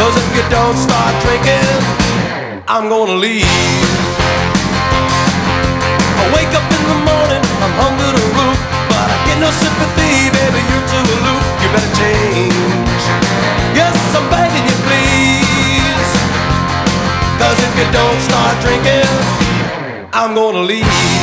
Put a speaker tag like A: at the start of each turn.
A: 'cause if you don't start drinking, I'm gonna leave. I wake up in the morning, I'm hungry to root, but I get no sympathy, baby, you're too aloof. You better change. Yes, I'm begging you, please, 'cause if you don't start drinking, I'm gonna leave.